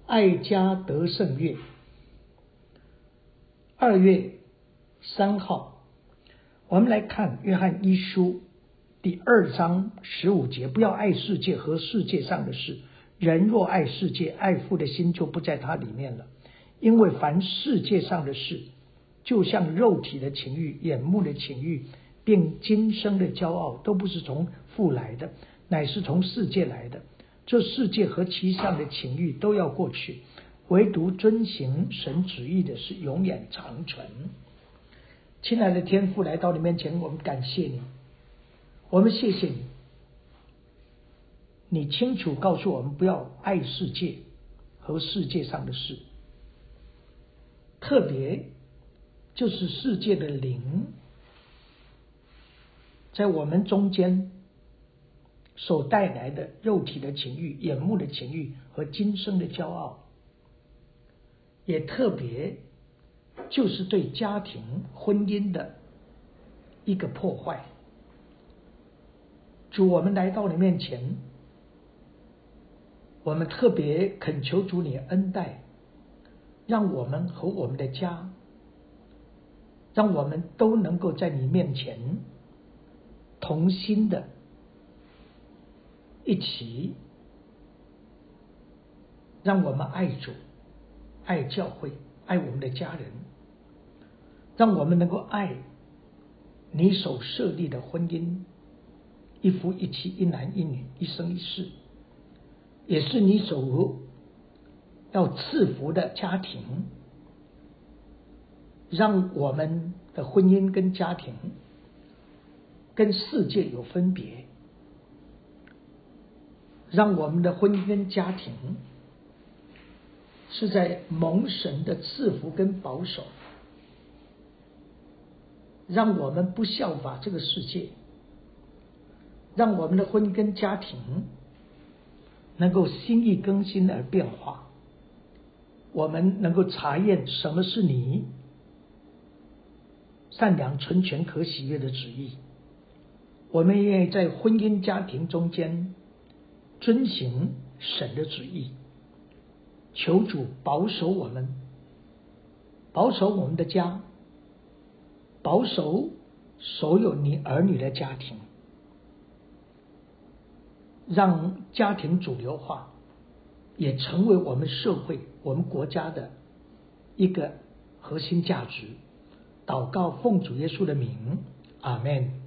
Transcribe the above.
爱家得胜月，2月3号，我们来看约翰一书第2章15节，不要爱世界和世界上的事，人若爱世界，爱父的心就不在他里面了。因为凡世界上的事，就像肉体的情欲、眼目的情欲，并今生的骄傲，都不是从父来的，乃是从世界来的。这世界和其上的情欲都要过去，唯独遵行神旨意的是永远长存。亲爱的天父，来到你面前，我们感谢你，我们谢谢你，你清楚告诉我们不要爱世界和世界上的事，特别就是世界的灵在我们中间所带来的肉体的情欲、眼目的情欲和今生的骄傲，也特别就是对家庭婚姻的一个破坏。主，我们来到你面前，我们特别恳求主你恩待，让我们和我们的家，让我们都能够在你面前同心的一起，让我们爱主、爱教会、爱我们的家人，让我们能够爱你所设立的婚姻，一夫一妻、一男一女、一生一世，也是你所要赐福的家庭，让我们的婚姻跟家庭跟世界有分别，让我们的婚姻跟家庭是在蒙神的赐福跟保守，让我们不效法这个世界，让我们的婚姻跟家庭能够心意更新而变化，我们能够查验什么是你善良、纯全、可喜悦的旨意。我们愿意在婚姻家庭中间遵行神的旨意，求主保守我们，保守我们的家，保守所有你儿女的家庭，让家庭主流化，也成为我们社会、我们国家的一个核心价值。祷告奉主耶稣的名，阿们。